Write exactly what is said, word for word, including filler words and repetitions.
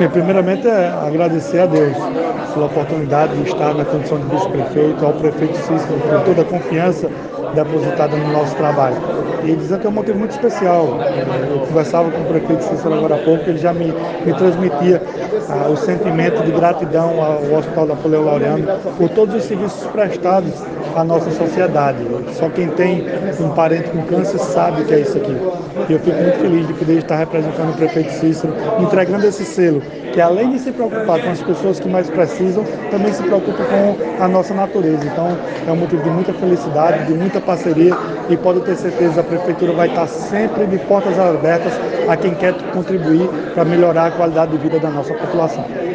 Bem, primeiramente é agradecer a Deus pela oportunidade de estar na condição de vice-prefeito, ao prefeito Cícero por toda a confiança depositada no nosso trabalho. E dizer que é um motivo muito especial. Eu conversava com o prefeito Cícero agora há pouco, ele já me, me transmitia ah, o sentimento de gratidão ao Hospital da Apoleão Laureano por todos os serviços prestados à nossa sociedade. Só quem tem um parente com câncer sabe o que é isso aqui. E eu fico muito feliz de poder estar representando o prefeito Cícero, entregando esse selo, que além de se preocupar com as pessoas que mais precisam, também se preocupa com a nossa natureza. Então, é um motivo de muita felicidade, de muita parceria, e pode ter certeza, a Prefeitura vai estar sempre de portas abertas a quem quer contribuir para melhorar a qualidade de vida da nossa população.